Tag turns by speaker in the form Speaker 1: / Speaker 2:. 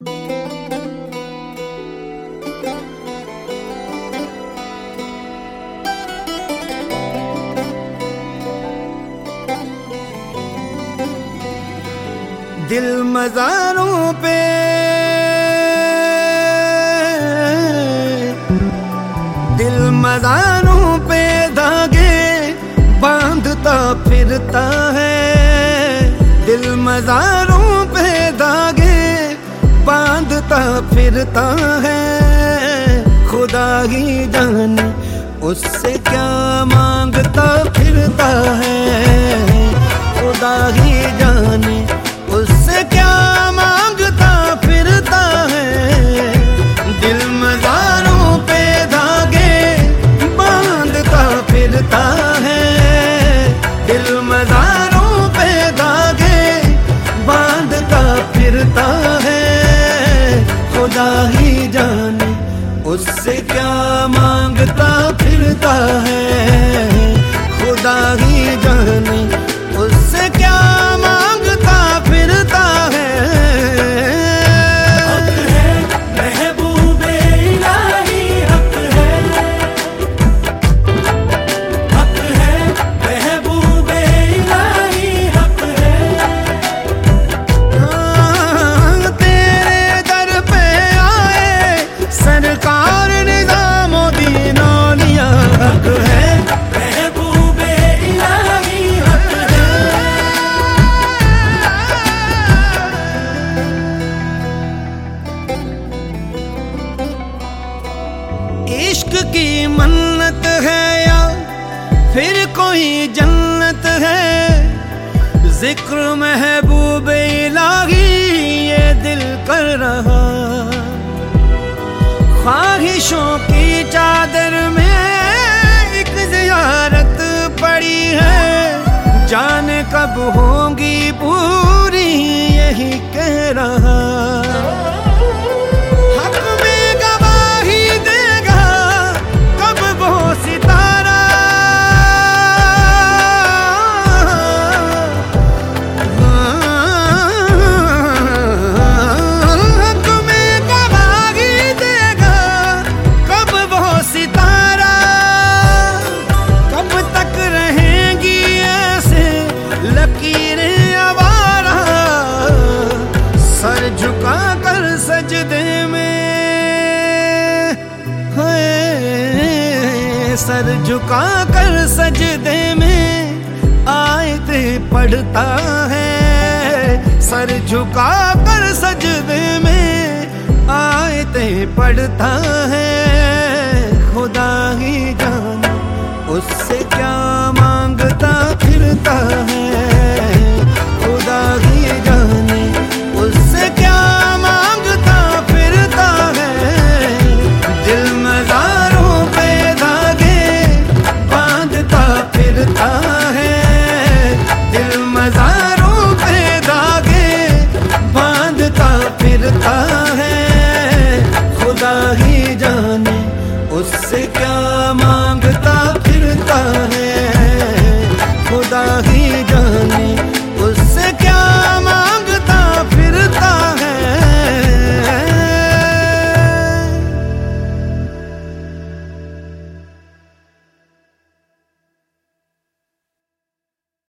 Speaker 1: दिल मज़ारों पे धागे बांधता फिरता है। दिल मज़ारों पे धागे बांधता फिरता है। खुदा ही जाने उससे क्या मांगता फिरता है। खुदा ही जाने उससे क्या मांगता फिरता है। दिल मज़ारों पे धागे बांधता फिरता है। दिल मज़ारों पे धागे बांधता फिरता है। खुदा ही जाने उससे क्या मांगता फिरता है। खुदा ही जाने उससे क्या मांगता फिरता है।
Speaker 2: हक है महबूबे इलाही, हक है महबूबे इलाही, हक है।
Speaker 1: तेरे दर पे आए सरकार निज़ामुद्दीन औलिया, हक है
Speaker 2: महबूबे इलाही, हक है।
Speaker 1: इश्क की मन्नत है या फिर कोई जन्नत है। जिक्र महबूब इलाही ये दिल कर रहा। ख्वाहिशों की चादर में एक ज़ियारत पड़ी है। जाने कब होंगी पूरी यही कह रहा। हक में गवाही देगा कब वो सितारा। हक में गवाही देगा कब वो सितारा। कब तक रहेंगी ऐसे लकीरें आवारा। सर झुका कर सजदे में, सर झुका कर सजदे में आयते पढ़ता है। सर झुका कर सजदे में आयते पढ़ता है। खुदा ही जाने उससे क्या मांगता फिरता है।